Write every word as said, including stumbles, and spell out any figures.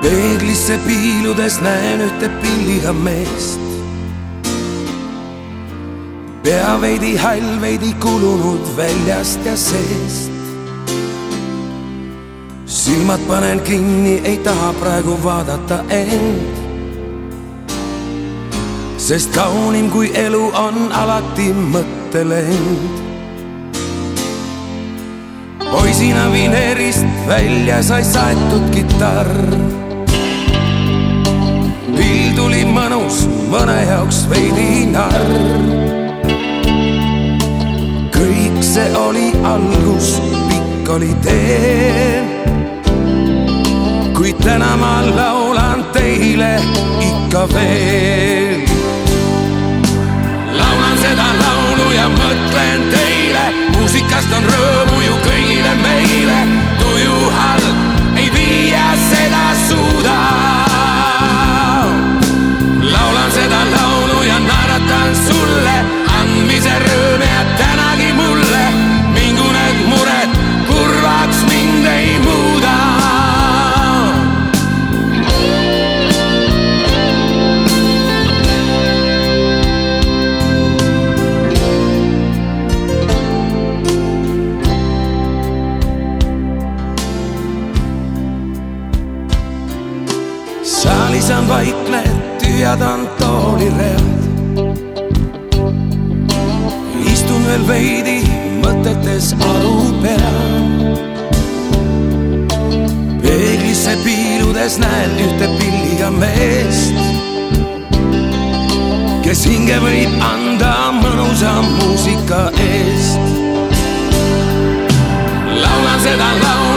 Peeglisse piiludes näen ühte pilliga meest. Pea veidi hall, veidi kulunud väljast ja seest. Silmad panen kinni, ei taha praegu vaadata end. Sest kaunim kui elu on alati mõttelend. Poisina vineerist välja sai saetud kitarr. Pill tuli mõnus, mõne jaoks veidi narr. Kõik see oli algus, pikk oli tee. Kuid täna ma laulan teile ikka veel. Laulan seda laulu ja mõtlen teile. Muusikast on rõõmu ju kõigile meile. Tuju halb ei viia seda suuda. Laulan seda laulu ja naeratan sulle. Andmise rõõm ja tänagi mulle. Mingu need mured kurvaks mind ei muuda. Saalis on vaikne, tühjad on tooliread. Istun veel veidi, mõtetes aru pean. Peeglisse piiludes näen ühte pilliga meest, kes hinge võib anda mõnusa muusika eest. Laulan seda laulu